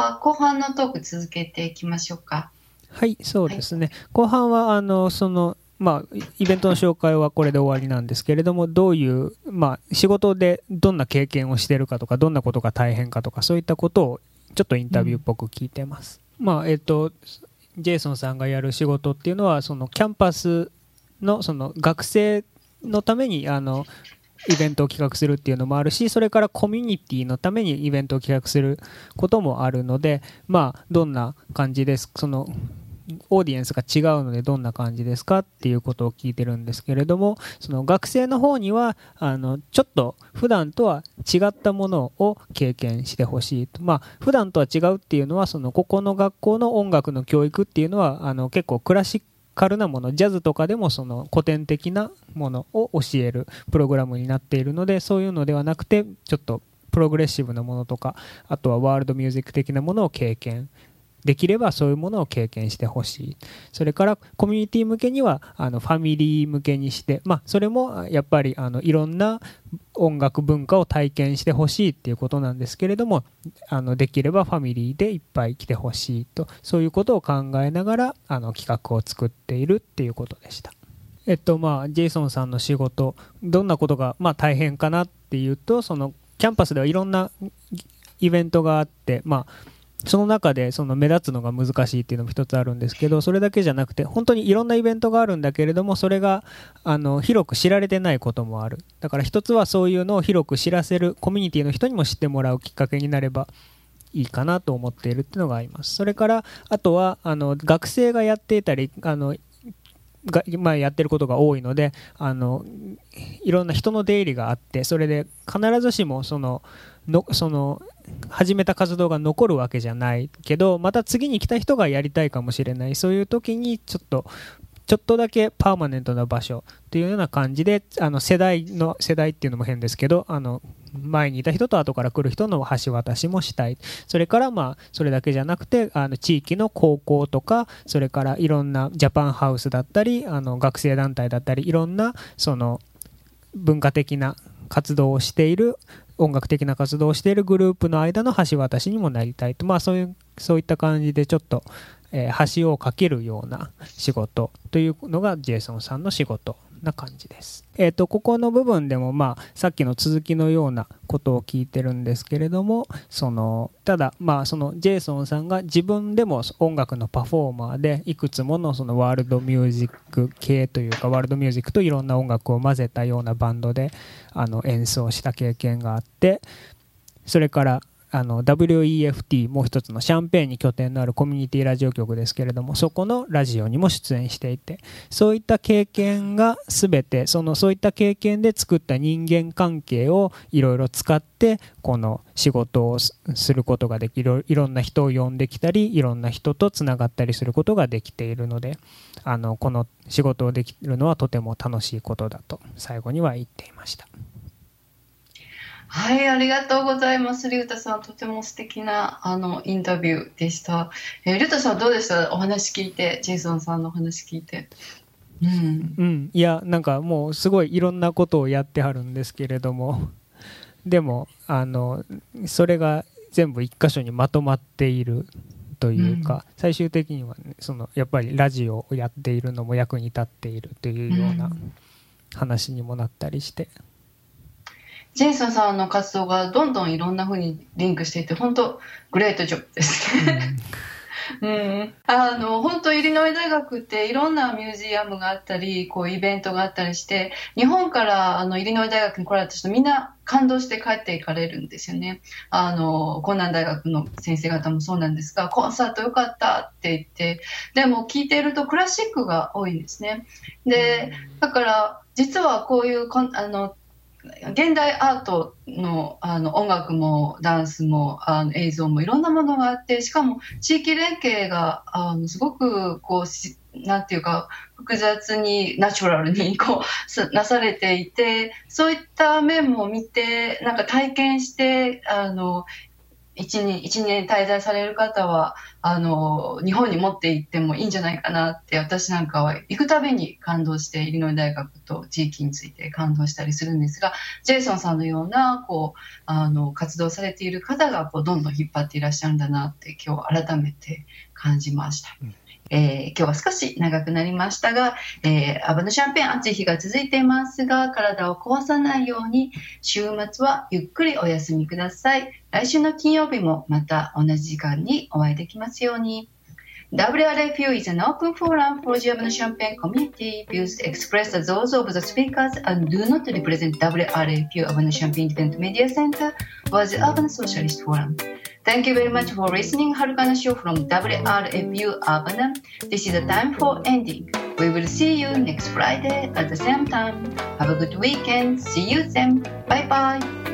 は後半のトーク続けていきましょうか。 はい、そうですね。後半はイベントの紹介はこれで終わりなんですけれども、どういう、仕事でどんな経験をしているかとか、どんなことが大変かとか、そういったことをちょっとインタビューっぽく聞いてます。ジェイソンさんがやる仕事っていうのは、そのキャンパスのその学生のためにイベントを企画するっていうのもあるし、それからコミュニティのためにイベントを企画することもあるので、どんな感じです、そのオーディエンスが違うのでどんな感じですかっていうことを聞いてるんですけれども、その学生の方にはちょっと普段とは違ったものを経験してほしいと。普段とは違うっていうのは、ここの学校の音楽の教育っていうのは結構クラシックなもの、ジャズとかでもその古典的なものを教えるプログラムになっているので、そういうのではなくてちょっとプログレッシブなものとか、あとはワールドミュージック的なものを経験できれば、そういうものを経験してほしい。それからコミュニティ向けにはファミリー向けにして、それもやっぱりいろんな音楽文化を体験してほしいっていうことなんですけれども、できればファミリーでいっぱい来てほしいと、そういうことを考えながら企画を作っているっていうことでした。ジェイソンさんの仕事、どんなことが大変かなっていうと、そのキャンパスではいろんなイベントがあって、その中でその目立つのが難しいっていうのも一つあるんですけど、それだけじゃなくて本当にいろんなイベントがあるんだけれども、それが広く知られてないこともある。だから一つはそういうのを広く知らせる、コミュニティの人にも知ってもらうきっかけになればいいかなと思っているっていうのがあります。それからあとは学生がやっていたりやってることが多いので、いろんな人の出入りがあって、それで必ずしもその始めた活動が残るわけじゃないけど、また次に来た人がやりたいかもしれない。そういう時にちょっとだけパーマネントな場所っていうような感じで、世代っていうのも変ですけど、前にいた人と後から来る人の橋渡しもしたい。それからそれだけじゃなくて地域の高校とか、それからいろんなジャパンハウスだったり学生団体だったり、いろんなその文化的な活動をしている、音楽的な活動をしているグループの間の橋渡しにもなりたいと、そういった感じでちょっと、橋を架けるような仕事というのがジェイソンさんの仕事な感じです。ここの部分でもさっきの続きのようなことを聞いてるんですけれども、ただそのジェイソンさんが自分でも音楽のパフォーマーで、いくつものそのワールドミュージック系というか、ワールドミュージックといろんな音楽を混ぜたようなバンドで演奏した経験があって、それからWEFT、 もう一つのシャンペーンに拠点のあるコミュニティラジオ局ですけれども、そこのラジオにも出演していて、そういった経験が全てそういった経験で作った人間関係をいろいろ使ってこの仕事をすることができる、いろんな人を呼んできたり、いろんな人とつながったりすることができているので、この仕事をできるのはとても楽しいことだと最後には言っていました。 はい、ありがとうございます。リュウタさん、とても素敵なインタビューでした。リュウタさんどうでした？お話聞いて、ジェイソンさんのお話聞いて。 いや、なんかもうすごいいろんなことをやってはるんですけれども、でもそれが全部一箇所にまとまっているというか、最終的には、ね、やっぱりラジオをやっているのも役に立っているというような話にもなったりして、 ジェイソンさんの活動がどんどんいろんな風にリンクしていて、本当グレートジョブですね。本当イリノイ大学っていろんなミュージアムがあったり、こうイベントがあったりして、日本からイリノイ大学に来られた人みんな感動して帰っていかれるんですよね。江南大学の先生方もそうなんですが、コンサート良かったって言って、でも聞いているとクラシックが多いんですね。で、だから実はこういう現代アートの、音楽もダンスも映像もいろんなものがあって、しかも地域連携がすごくなんていうか複雑にナチュラルになされていて、そういった面も見て、なんか体験して 1年滞在される方は日本に持って行ってもいいんじゃないかなって、私なんかは行くたびに感動して、イリノイ大学と地域について感動したりするんですが、ジェイソンさんのような活動されている方がどんどん引っ張っていらっしゃるんだなって今日改めて感じました。今日は少し長くなりましたが、アバナシャンペーン暑い日が続いていますが、体を壊さないように週末はゆっくりお休みください。来週の金曜日もまた同じ時間にお会いできますように。WRFU is an open forum for the Havana Champaign community. Views expressed are those of the speakers and do not represent WRFU Havana Champaign Independent Media Center or the Urban Socialist Forum. Thank you very much for listening Harukana Show from WRFU Havana. This is the time for ending. We will see you next Friday at the same time. Have a good weekend. See you then. Bye bye.